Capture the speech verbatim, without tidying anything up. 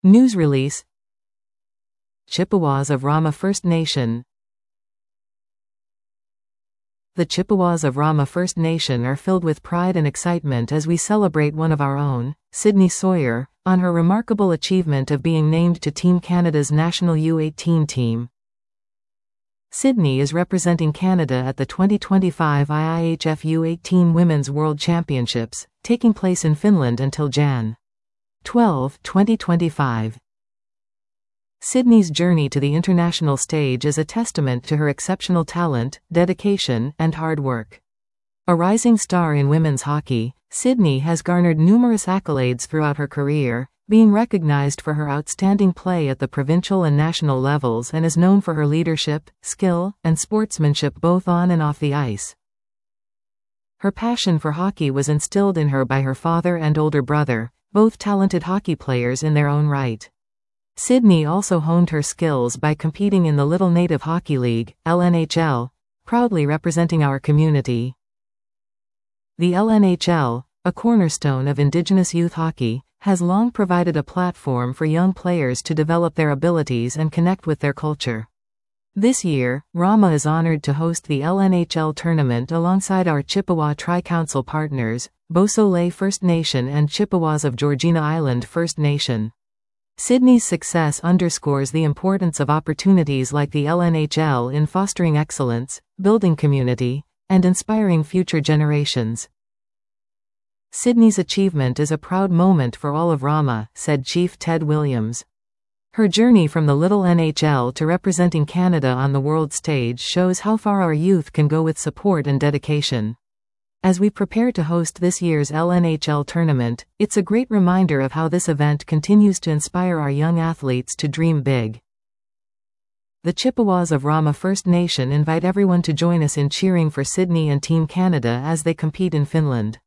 News release. Chippewas of Rama First Nation. The Chippewas of Rama First Nation are filled with pride and excitement as we celebrate one of our own, Sydney Sawyer, on her remarkable achievement of being named to Team Canada's national U eighteen team. Sydney is representing Canada at the twenty twenty-five I I H F U eighteen Women's World Championships, taking place in Finland until January twelfth, twenty twenty-five. Sydney's journey to the international stage is a testament to her exceptional talent, dedication, and hard work. A rising star in women's hockey, Sydney has garnered numerous accolades throughout her career, being recognized for her outstanding play at the provincial and national levels, and is known for her leadership, skill, and sportsmanship both on and off the ice. Her passion for hockey was instilled in her by her father and older brother, both talented hockey players in their own right. Sydney also honed her skills by competing in the Little Native Hockey League, L N H L, proudly representing our community. The L N H L, a cornerstone of Indigenous youth hockey, has long provided a platform for young players to develop their abilities and connect with their culture. This year, Rama is honored to host the L N H L tournament alongside our Chippewa Tri-Council partners, Beausoleil First Nation and Chippewas of Georgina Island First Nation. Sydney's success underscores the importance of opportunities like the L N H L in fostering excellence, building community, and inspiring future generations. Sydney's achievement is a proud moment for all of Rama, said Chief Ted Williams. Her journey from the little N H L to representing Canada on the world stage shows how far our youth can go with support and dedication. As we prepare to host this year's L N H L tournament, it's a great reminder of how this event continues to inspire our young athletes to dream big. The Chippewas of Rama First Nation invite everyone to join us in cheering for Sydney and Team Canada as they compete in Finland.